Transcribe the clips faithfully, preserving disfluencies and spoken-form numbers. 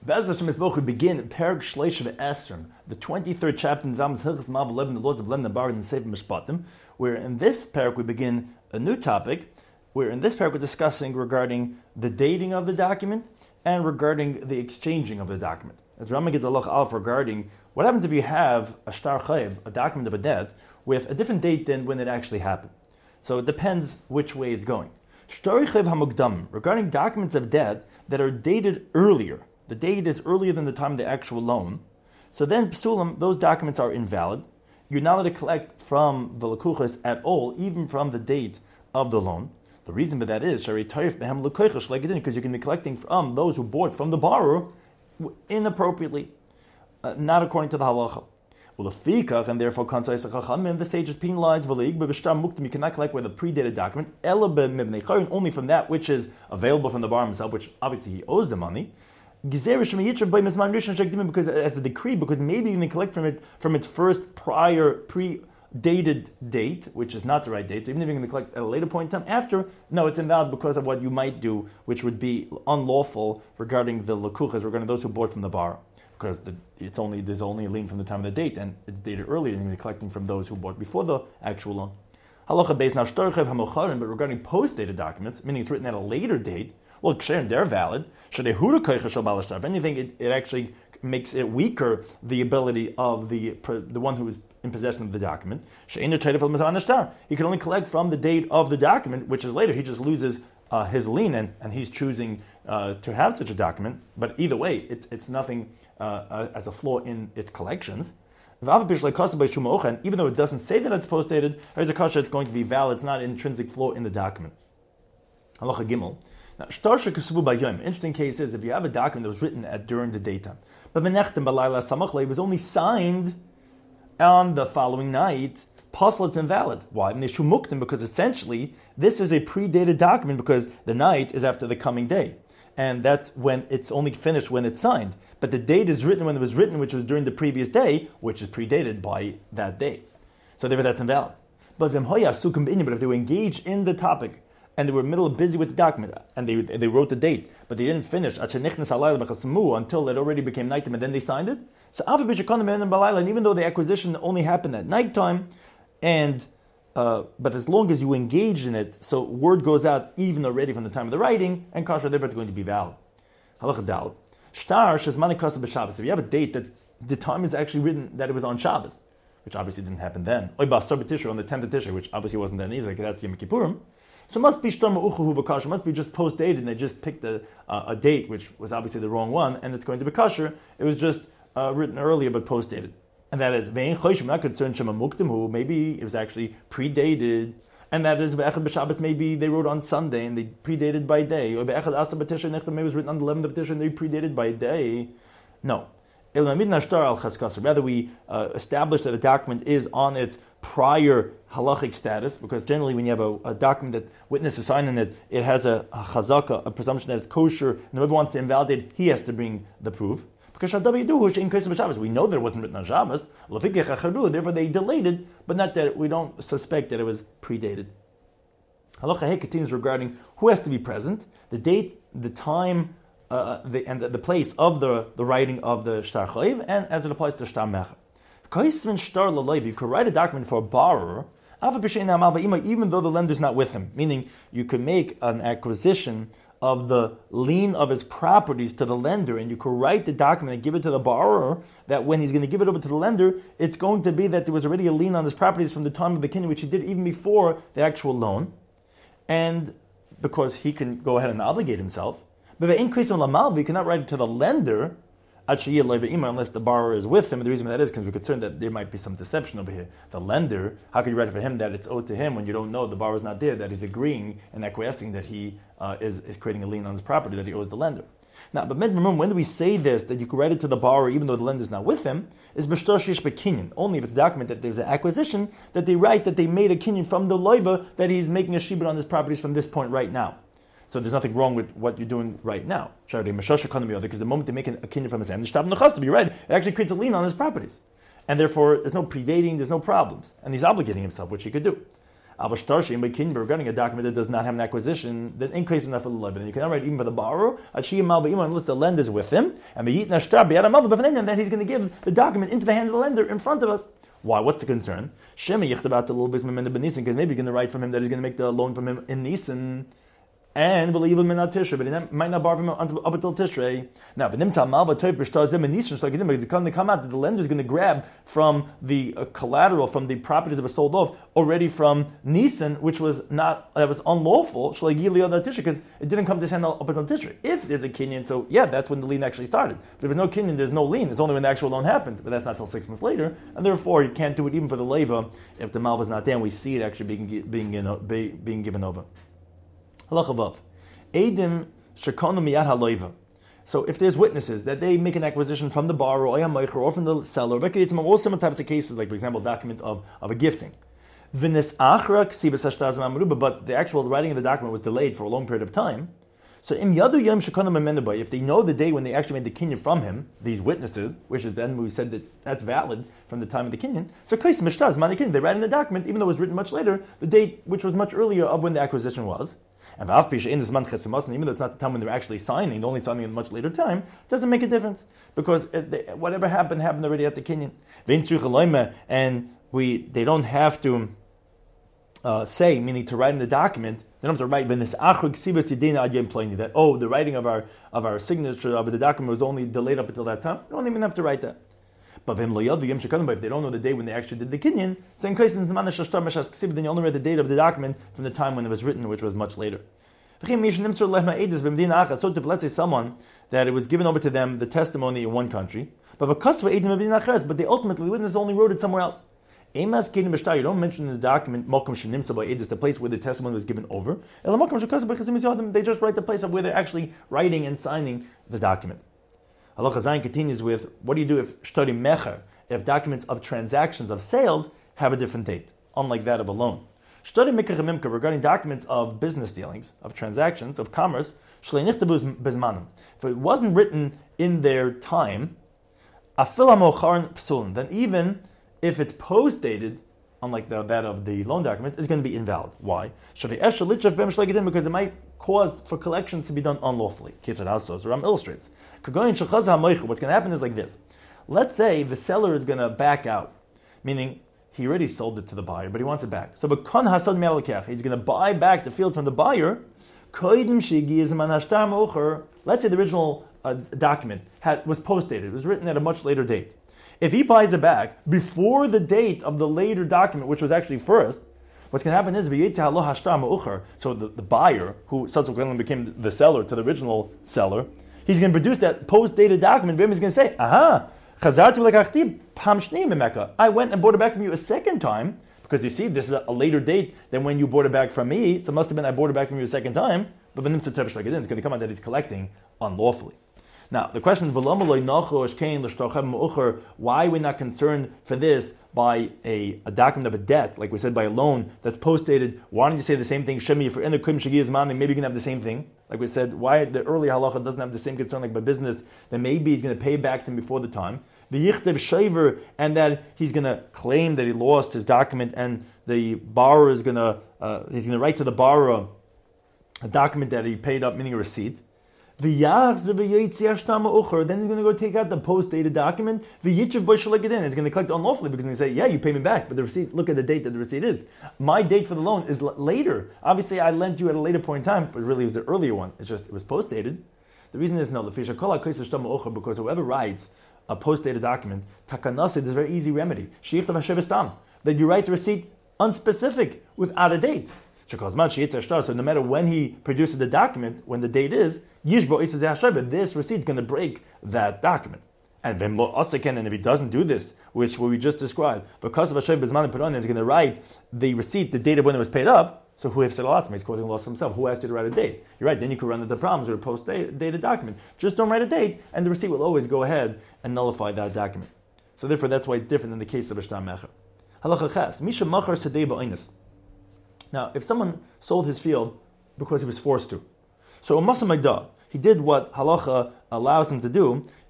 Be'ez Hashem Yisboch, we begin Perek Shleish Esrim, the twenty-third chapter in Zamos Hilchos Ma'av Leben, the laws of Leben and Bar and Sefer Mishpatim, where in this Perek we begin a new topic, where in this Perek we're discussing regarding the dating of the document and regarding the exchanging of the document. As Rambam gives a loch alf regarding what happens if you have a shtar chayiv, a document of a debt, with a different date than when it actually happened. So it depends which way it's going. Shtar chayiv hamukdam, regarding documents of debt that are dated earlier. The date is earlier than the time of the actual loan. So then, psulim, those documents are invalid. You're not allowed to collect from the lekuchas at all, even from the date of the loan. The reason for that is because you can be collecting from those who bought from the borrower inappropriately, uh, not according to the halacha. And therefore, the sages penalize you cannot collect with a predated document, only from that which is available from the borrower himself, which obviously he owes the money. Because as a decree, because maybe you can collect from it from its first prior pre-dated date, which is not the right date. So even if you're going to collect at a later point in time after, no, it's invalid because of what you might do, which would be unlawful regarding the lekuchas, regarding those who bought from the borrower. Because the, it's only there's only a lien from the time of the date, and it's dated earlier, and you're collecting from those who bought before the actual loan. Halacha based now shtarchev hamocharim, but regarding post-dated documents, meaning it's written at a later date. Well, they're valid. If anything, it, it actually makes it weaker, the ability of the the one who is in possession of the document. He can only collect from the date of the document, which is later. He just loses uh, his lien, and, and he's choosing uh, to have such a document. But either way, it, it's nothing uh, uh, as a flaw in its collections. And even though it doesn't say that it's post-dated, there's a kasha, it's going to be valid. It's not an intrinsic flaw in the document. Halacha Gimel. Now, interesting case is if you have a document that was written at during the daytime, but it was only signed on the following night, possible it's invalid. Why? Because essentially this is a predated document because the night is after the coming day, and that's when it's only finished when it's signed. But the date is written when it was written, which was during the previous day, which is predated by that day. So therefore that's invalid. But if they were engaged in the topic, and they were middle of busy with the document, and they they wrote the date, but they didn't finish until it already became nighttime, and then they signed it. So and even though the acquisition only happened at nighttime, and uh, but as long as you engage in it, so word goes out even already from the time of the writing, and kasher therefore it's going to be valid. Halacha dal shtar shezmani kasa b'Shabbos. If you have a date that the time is actually written that it was on Shabbos, which obviously didn't happen then, on the tenth of Tishrei, which obviously wasn't then either, that's Yom Kippurim. So it must be shtar ma'uchu b'kasher. It must be just post-dated, and they just picked a, uh, a date, which was obviously the wrong one, and it's going to be kasher. It was just uh, written earlier, but post-dated. And that is, ve'en choshim, not concerned shema muktim hu, maybe it was actually predated, and that is, ve'echad b'Shabbos, maybe they wrote on Sunday, and they predated by day, or ve'echad asa b'tishrei nechtam, maybe it was written on the eleventh of Tishrei, and they predated by day. No. Rather, we uh, establish that a document is on its prior halachic status, because generally when you have a, a document that witnesses sign in it, it has a, a chazaka, a presumption that it's kosher, and whoever wants to invalidate it, he has to bring the proof. Because we know that it wasn't written on Shabbos, therefore they delayed it, but not that we don't suspect that it was predated. Halacha He continues regarding who has to be present, the date, the time, Uh, the, and the, the place of the, the writing of the shtar chayiv, and as it applies to shtar mecha. You could write a document for a borrower, even though the lender is not with him. Meaning, you could make an acquisition of the lien of his properties to the lender, and you could write the document and give it to the borrower, that when he's going to give it over to the lender, it's going to be that there was already a lien on his properties from the time of the kinyan, which he did even before the actual loan, and because he can go ahead and obligate himself. But the increase in lamalvi, you cannot write it to the lender unless the borrower is with him. And the reason for that is because we're concerned that there might be some deception over here. The lender, how can you write it for him that it's owed to him when you don't know the borrower is not there, that he's agreeing and acquiescing that he uh, is, is creating a lien on his property that he owes the lender. Now, but remember, when do we say this, that you can write it to the borrower even though the lender is not with him, is b'shtar shish b'kinyan. Only if it's a document that there's an acquisition, that they write that they made a kinyan from the loiva, that he's making a shibud on his properties from this point right now. So there's nothing wrong with what you're doing right now. Because the moment they make a kinyan from his hand, you're right, it actually creates a lien on his properties. And therefore, there's no predating, there's no problems. And he's obligating himself, which he could do. Regarding a document that does not have an acquisition, then in case of nafal leiba, then you cannot write even for the borrower, unless the lender is with him, and then he's going to give the document into the hand of the lender in front of us. Why? What's the concern? Because maybe you're going to write from him that he's going to make the loan from him in Nisan, and believe him in Tishrei, but he might not borrow from him until, up until Tishrei. Now, it's going to come out that the lender is going to grab from the uh, collateral, from the properties that were sold off already from Nisan, which was not that was unlawful, because it didn't come to his hand up until Tishrei. If there's a kinyan, so yeah, that's when the lien actually started. But if there's no kinyan, there's no lien. It's only when the actual loan happens, but that's not till six months later, and therefore you can't do it even for the leva if the malva is not there. And we see it actually being being you know, being given over. Eidim shekonu miyad haloiva. So if there's witnesses that they make an acquisition from the borrower or from the seller, all similar types of cases, like for example, a document of, of a gifting. But the actual writing of the document was delayed for a long period of time. So im yadu yom shekonu memenu, if they know the day when they actually made the kinyan from him, these witnesses, which is then we said that that's valid from the time of the kinyan. So kais mishtaz man kinyan, they write in the document, even though it was written much later, the date which was much earlier of when the acquisition was. And even though it's not the time when they're actually signing, they're only signing at a much later time, it doesn't make a difference. Because it, whatever happened, happened already at the kinyan. And we, they don't have to uh, say, meaning to write in the document, they don't have to write, that, oh, the writing of our of our signature of the document was only delayed up until that time. You don't even have to write that. But if they don't know the day when they actually did the kinyan, then you only read the date of the document from the time when it was written, which was much later. So let's say someone that it was given over to them the testimony in one country, but but they ultimately the witness only wrote it somewhere else. You don't mention in the document the place where the testimony was given over. They just write the place of where they're actually writing and signing the document. Allah Chazayin continues with, what do you do if shtari mecher, if documents of transactions, of sales, have a different date, unlike that of a loan? Shtari mecher mimka, regarding documents of business dealings, of transactions, of commerce, bezmanim. If it wasn't written in their time, afil hamocharin psulin, then even if it's post-dated, unlike the, that of the loan documents, is going to be invalid. Why? Because it might cause for collections to be done unlawfully. Kesed Hasos, Ram illustrates. What's going to happen is like this. Let's say the seller is going to back out, meaning he already sold it to the buyer, but he wants it back. So he's going to buy back the field from the buyer. Let's say the original uh, document had, was post-dated. It was written at a much later date. If he buys it back before the date of the later document, which was actually first, what's going to happen is, so the, the buyer, who subsequently became the seller to the original seller, he's going to produce that post-dated document, but he's going to say, aha, I went and bought it back from you a second time, because you see, this is a later date than when you bought it back from me, so it must have been I bought it back from you a second time, but it's going to come out that he's collecting unlawfully. Now, the question is, why are we not concerned for this by a, a document of a debt, like we said, by a loan that's post-dated? Why don't you say the same thing, Shemi, for in the Kim Shagi Zman, maybe you can have the same thing? Like we said, why the earlier halacha doesn't have the same concern like by business, then maybe he's going to pay back to him before the time. The Yichdev Shaver, and that he's going to claim that he lost his document, and the borrower is going to, uh, he's going to write to the borrower a document that he paid up, meaning a receipt. Then he's going to go take out the post-dated document. It's going to collect unlawfully because he's going to say, yeah, you pay me back, but the receipt, look at the date that the receipt is. My date for the loan is l- later. Obviously, I lent you at a later point in time, but really it was the earlier one. It's just, it was post-dated. The reason is no, because whoever writes a post-dated document, takanasi, there's a very easy remedy. That you write the receipt unspecific, without a date. So no matter when he produces the document, when the date is, this receipt is going to break that document. And if he doesn't do this, which we just described, because of Hashem Bezman and Peron is going to write the receipt, the date of when it was paid up, so who has said a loss? He's causing a loss himself. Who asked you to write a date? You're right, then you could run into problems with a post-dated document. Just don't write a date, and the receipt will always go ahead and nullify that document. So therefore, that's why it's different in the case of a shtar mecher. Halacha ches, misha machar sedei ba'onis. Now, if someone sold his field because he was forced to, so a Masa Magda, he did what halacha allows him to do.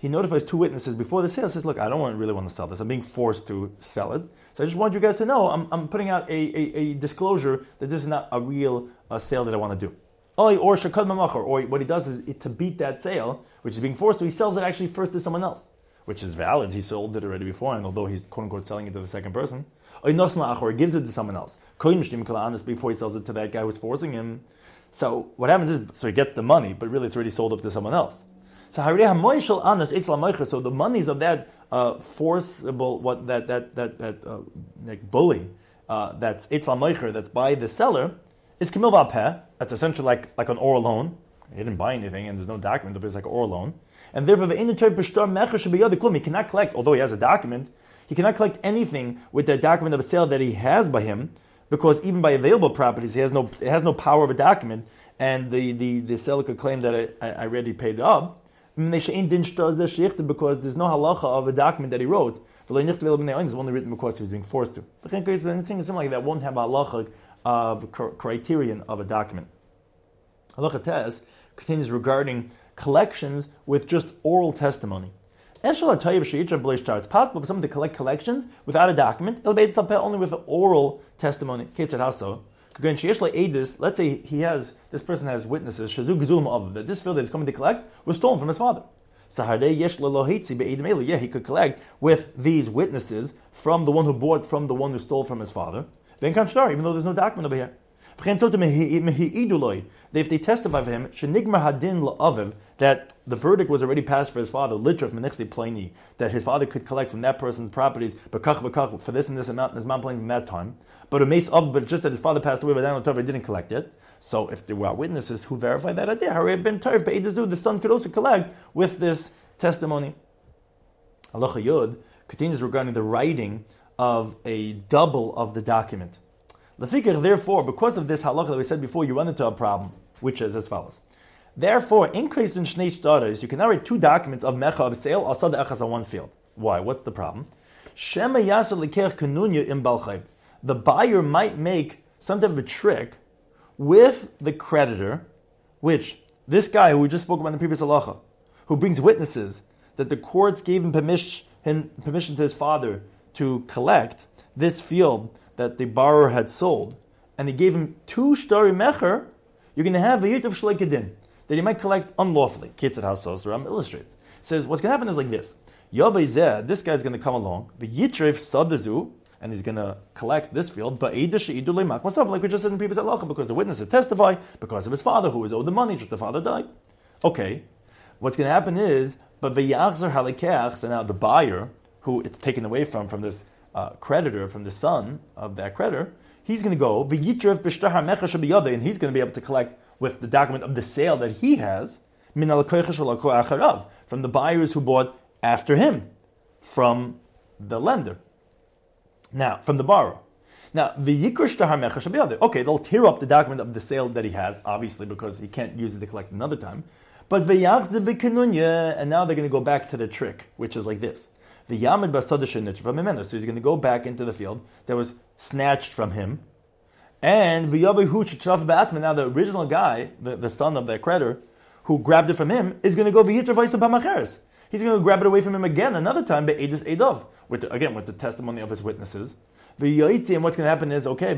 he notifies two witnesses before the sale, says, look, I don't want, really want to sell this. I'm being forced to sell it. So I just want you guys to know I'm, I'm putting out a, a, a disclosure that this is not a real uh, sale that I want to do. Or, or what he does is it, to beat that sale, which is being forced to, he sells it actually first to someone else, which is valid. He sold it already before, and although he's quote-unquote selling it to the second person, or he gives it to someone else before he sells it to that guy who's forcing him. So what happens is, so he gets the money, but really it's already sold up to someone else. So so the monies of that uh, forcible, what that that that that uh, like bully, uh, that's Eitzla Moicher, that's by the seller, is Kamil Vapeh. That's essentially like like an oral loan. He didn't buy anything, and there's no document, but it's like an oral loan. And therefore, he cannot collect, although he has a document, he cannot collect anything with that document of a sale that he has by him, because even by available properties, he has no it has no power of a document, and the, the, the seller could claim that I, I already paid up, because there's no halacha of a document that he wrote. It's only written because he was being forced to. Anything like that won't have a halacha of criterion of a document. Halacha Tes continues regarding collections with just oral testimony. It's possible for someone to collect collections without a document. Only with an oral testimony. Let's say he has this person has witnesses that this field that he's coming to collect was stolen from his father. Yeah, he could collect with these witnesses from the one who bought from the one who stole from his father. Even though there's no document over here. If they testify for him, that the verdict was already passed for his father, that his father could collect from that person's properties for this and this amount, and his mom playing from that time. But a mace of, but just that his father passed away, but he didn't collect it. So if there were witnesses who verified that idea, the son could also collect with this testimony. Halacha Yud continues regarding the writing of a double of the document. Therefore, because of this halacha that we said before, you run into a problem, which is as follows. Therefore, increased in Shnei Shtaros, you can now write two documents of mecha of sale, asad echas on one field. Why? What's the problem? Shema yasser leker kanunya im balchayv. The buyer might make some type of a trick with the creditor, which this guy who we just spoke about in the previous halacha, who brings witnesses that the courts gave him permission, permission to his father to collect this field that the borrower had sold, and he gave him two shtari mecher, you're going to have a yit of shleikadin, that he might collect unlawfully. Kitzat Hasos Ram illustrates. Says, what's going to happen is like this. Yavai Zeh, this guy's going to come along, the yitref sadazu, and he's going to collect this field, but like we just said in the previous halacha, because the witnesses testify, because of his father, who was owed the money, just the father died. Okay, what's going to happen is, but v'yachzer halikeach, so now the buyer, who it's taken away from, from this Uh, creditor, from the son of that creditor, he's going to go, and he's going to be able to collect with the document of the sale that he has, from the buyers who bought after him, from the lender. Now, from the borrower. Now, okay, they'll tear up the document of the sale that he has, obviously, because he can't use it to collect another time. But and now they're going to go back to the trick, which is like this. The Yamid Basadashinich from Himena. So he's going to go back into the field that was snatched from him. And now the original guy, the, the son of that creditor, who grabbed it from him, is going to go He's going to grab it away from him again another time, Be'edus Edov, with the, again with the testimony of his witnesses. And what's going to happen is, okay,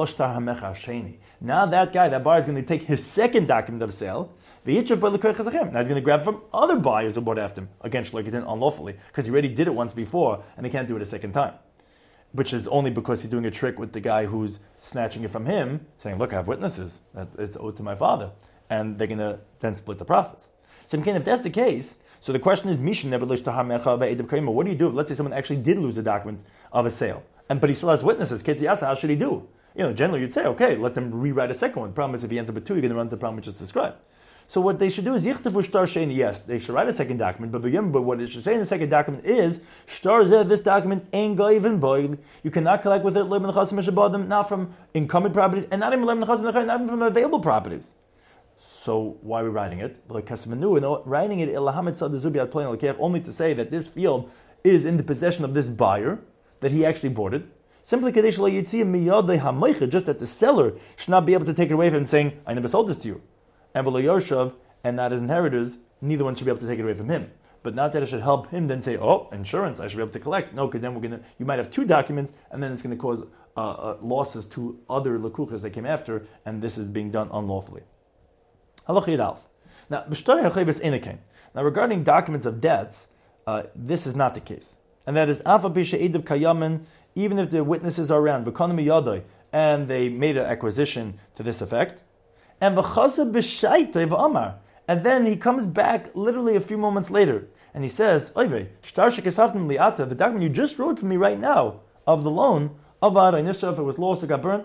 now that guy, that buyer is going to take his second document of sale. Now he's going to grab from other buyers who bought after him, again, like he didn't unlawfully, because he already did it once before, and he can't do it a second time. Which is only because he's doing a trick with the guy who's snatching it from him, saying, look, I have witnesses, that it's owed to my father. And they're going to then split the profits. So if that's the case, so the question is, what do you do if, let's say, someone actually did lose a document of a sale, and but he still has witnesses? How should he do? You know, generally you'd say, okay, let them rewrite a second one. The problem is if he ends up with two, you're going to run into the problem which is described. So what they should do is, yes, they should write a second document, but but what it should say in the second document is, this document ain't even boiled. You cannot collect with it, not from incumbent properties, and not even not even from available properties. So why are we writing it? Writing it only to say that this field is in the possession of this buyer, that he actually bought it. Simply just that the seller should not be able to take it away from him saying, I never sold this to you. And and not his inheritors, neither one should be able to take it away from him. but not that it should help him then say, oh, insurance, I should be able to collect. No, because then we're gonna, you might have two documents, and then it's going to cause uh, uh, losses to other lekuchas that came after, and this is being done unlawfully. Now, now regarding documents of debts, uh, this is not the case. And that is, even if the witnesses are around, and they made an acquisition to this effect, and and then he comes back literally a few moments later, and he says, the document you just wrote for me right now of the loan, if it was lost or got burnt,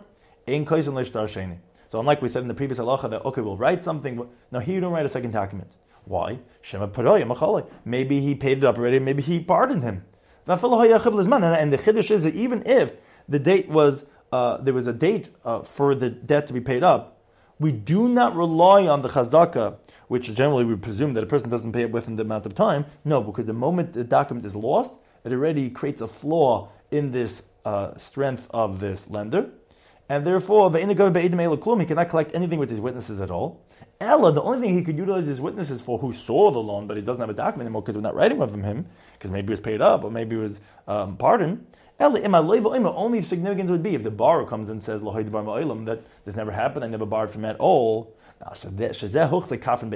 so unlike we said in the previous halacha that, okay, we'll write something, no, here you don't write a second document. Why? Maybe he paid it up already, maybe he pardoned him. And the chiddush is that even if the date was, uh, there was a date uh, for the debt to be paid up, we do not rely on the chazaka, which generally we presume that a person doesn't pay it within the amount of time. No, because the moment the document is lost, it already creates a flaw in this uh, strength of this lender. And therefore, he cannot collect anything with his witnesses at all. Ella, the only thing he could utilize his witnesses for who saw the loan, but he doesn't have a document anymore because we're not writing one from him, because maybe it was paid up, or maybe it was um, pardoned. Ella, only significance would be if the borrower comes and says, that this never happened, I never borrowed from him at all. Then he's going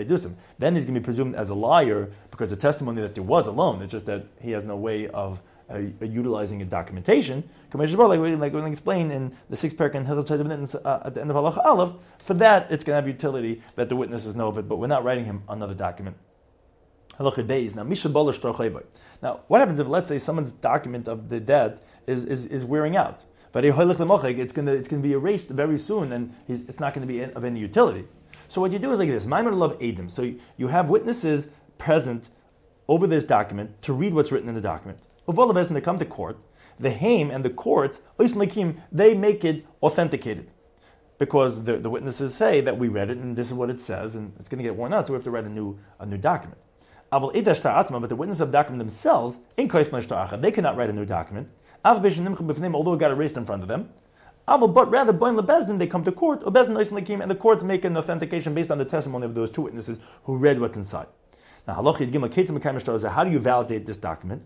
to be presumed as a liar because the testimony that there was a loan, it's just that he has no way of uh, utilizing a documentation. Like we're going to explain in the sixth parak in uh, at the end of Halacha Aleph, for that it's going to have utility that the witnesses know of it, but we're not writing him another document. Halacha Beis. Now, now, what happens if, let's say, someone's document of the debt is, is, is wearing out? It's going to it's going to be erased very soon, and he's, it's not going to be of any utility. So what you do is like this: Maimon love Adim. So you, you have witnesses present over this document to read what's written in the document. When they come to court, the Haim and the courts, they make it authenticated. Because the, the witnesses say that we read it and this is what it says, and it's going to get worn out, so we have to write a new a new document. But the witnesses of the document themselves, they cannot write a new document, although it got erased in front of them. But rather, they come to court, and the courts make an authentication based on the testimony of those two witnesses who read what's inside. Now, how do you validate this document?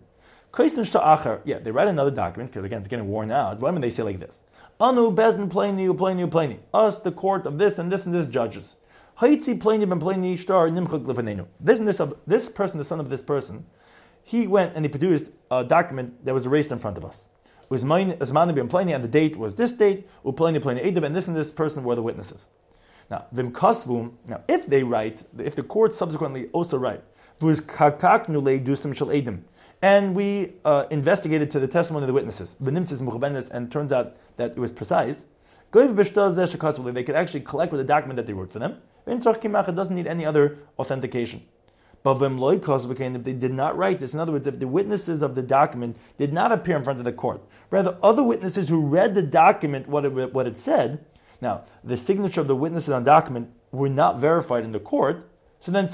Yeah, they write another document, because again, it's getting worn out. When they say like this, Anu bezdin pleni pleni pleni, us the court of this and this and this judges. Haitzi pleni ben pleni shtar nimchak lefanenu. This and this this person, the son of this person, he went and he produced a document that was erased in front of us. It was Azmani ben pleni, and the date was this date. Upleni pleni edav, and this and this person were the witnesses. Now, vim kasvum. Now, if they write, if the court subsequently also write, v'uz kakaknu leidusam shel edim. And we uh, investigated to the testimony of the witnesses, and turns out that it was precise. They could actually collect with the document that they wrote for them. It doesn't need any other authentication. But if they did not write this, in other words, if the witnesses of the document did not appear in front of the court, rather other witnesses who read the document, what it, what it said, now the signature of the witnesses on the document were not verified in the court, so then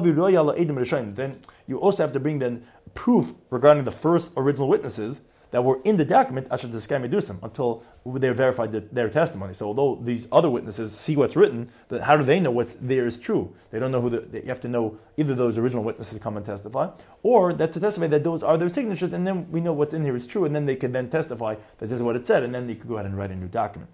then you also have to bring then proof regarding the first original witnesses that were in the document, until they verified the, their testimony. So although these other witnesses see what's written, but how do they know what's there is true? They don't know who the, you have to know either those original witnesses come and testify, or that to testify that those are their signatures, and then we know what's in here is true, and then they could then testify that this is what it said, and then they could go ahead and write a new document.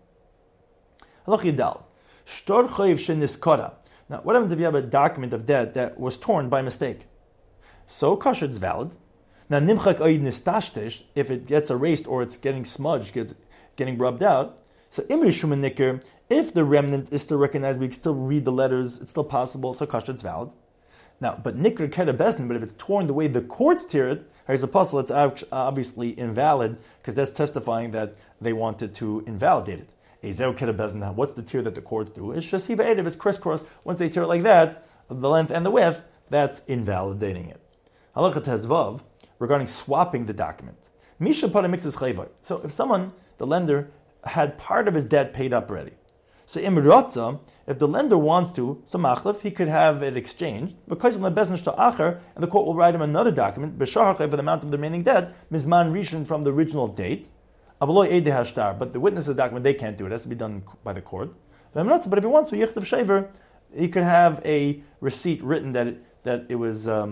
Now, what happens if you have a document of debt that was torn by mistake? So, kasher, it's valid. Now, nimchak oid nistashtish, if it gets erased or it's getting smudged, gets getting rubbed out. So, imri shuman nikr, if the remnant is still recognized, we can still read the letters, it's still possible, so kasher, it's valid. Now, but nikr keda bestin, but if it's torn the way the courts tear it, as a puzzle, it's obviously invalid, because that's testifying that they wanted to invalidate it. What's the tear that the courts do? It's just if it's crisscross. Once they tear it like that, the length and the width, that's invalidating it. Halacha Tezvav, regarding swapping the document. Misha para mixes chayvay. So if someone, the lender, had part of his debt paid up already. So imratza, if the lender wants to, so machlef, he could have it exchanged, because and the court will write him another document, b'shahar for the amount of the remaining debt, mizman rishon from the original date. But the witness of the document, they can't do it. It has to be done by the court. But if he wants to, he could have a receipt written that it, that it was um,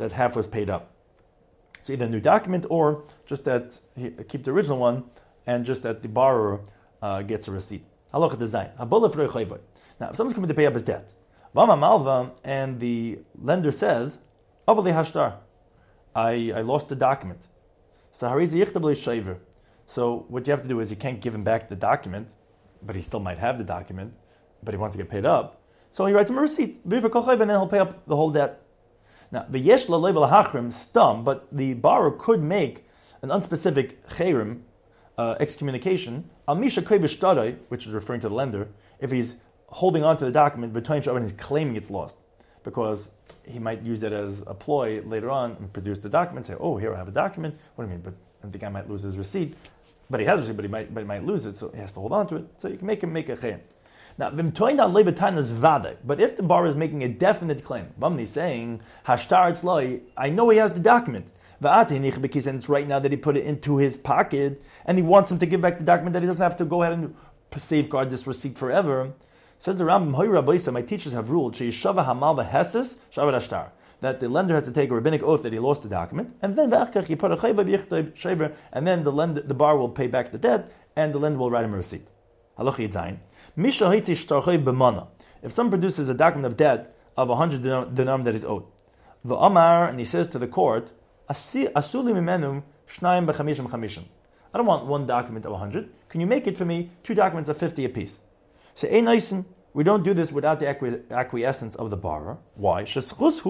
that half was paid up. So either a new document or just that he keep the original one and just that the borrower uh, gets a receipt. Halacha design. Now, if someone's coming to pay up his debt, Vama Malva, and the lender says, Avali Hashtar, I, I lost the document. So Harizi Yichtabli Shaver. So what you have to do is you can't give him back the document, but he still might have the document, but he wants to get paid up. So he writes him a receipt, and then he'll pay up the whole debt. Now, the yesh level hachrim stum, but the borrower could make an unspecific chayrim, uh, excommunication, al misha koy which is referring to the lender, if he's holding on to the document, and he's claiming it's lost, because he might use that as a ploy later on and produce the document, say, oh, here I have a document. What do you mean? But I think I might lose his receipt. But he has a receipt, but he might, but he might lose it, so he has to hold on to it. So you can make him make a chayrim. Now, but if the borrower is making a definite claim, Vamni saying, Hashtar tzloi, I know he has the document, and it's right now that he put it into his pocket, and he wants him to give back the document that he doesn't have to go ahead and safeguard this receipt forever. Says the Rambam, my teachers have ruled, that the lender has to take a rabbinic oath that he lost the document, and then and then the lender, the borrower will pay back the debt, and the lender will write him a receipt. If someone produces a document of debt of one hundred dinar that is owed, the Amar, and he says to the court, I don't want one document of one hundred. Can you make it for me two documents of fifty apiece? So, we don't do this without the acqui- acquiescence of the borrower. Why? It's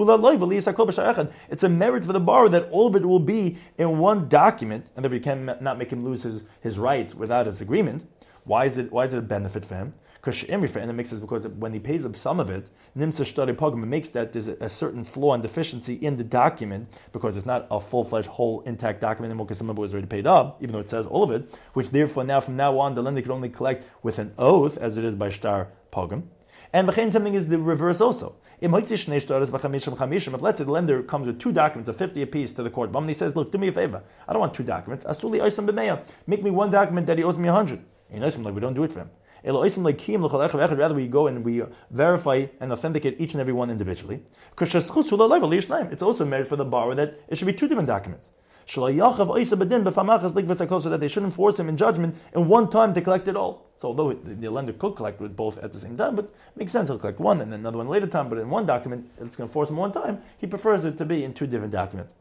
a merit for the borrower that all of it will be in one document, and that we can not make him lose his, his rights without his agreement. Why is it? Why is it a benefit for him? Because and it makes sense because when he pays up some of it, it makes that there's a certain flaw and deficiency in the document because it's not a full-fledged, whole, intact document anymore because some of it was already paid up, even though it says all of it. Which therefore now from now on the lender can only collect with an oath, as it is by shtar pogum. And v'chein something is the reverse also. If let's say the lender comes with two documents of fifty apiece to the court, and he says, "Look, do me a favor. I don't want two documents. Make me one document that he owes me a hundred." You know, like we don't do it for him. Rather, we go and we verify and authenticate each and every one individually. It's also merit for the borrower that it should be two different documents. So that they shouldn't force him in judgment in one time to collect it all. So although the lender could collect with both at the same time, but it makes sense, he'll collect one and then another one later time, but in one document, it's going to force him one time. He prefers it to be in two different documents.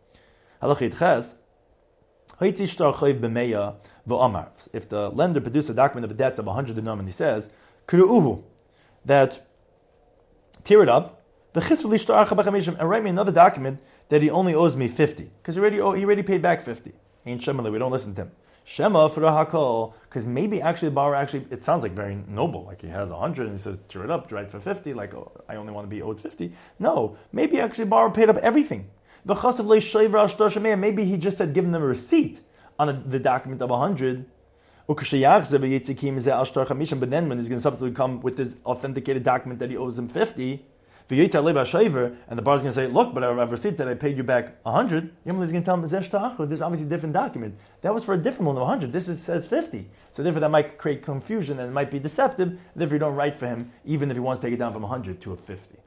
If the lender produces a document of a debt of one hundred dinar and he says, that tear it up, and write me another document that he only owes me fifty. Because he already, he already paid back fifty. Ain't Shema, we don't listen to him. Shema for a hakol, because maybe actually the borrower actually, it sounds like very noble, like he has one hundred and he says, tear it up, write for fifty, like oh, I only want to be owed fifty. No, maybe actually the borrower paid up everything. Maybe he just had given them a receipt on a, the document of one hundred. But then when he's going to subsequently come with this authenticated document that he owes him fifty, and the borrower's going to say, look, but I have a receipt that I paid you back one hundred, he's going to tell him, this is obviously a different document. That was for a different one of one hundred. This is, says fifty. So therefore that might create confusion and it might be deceptive. Therefore you don't write for him, even if he wants to take it down from one hundred to a fifty.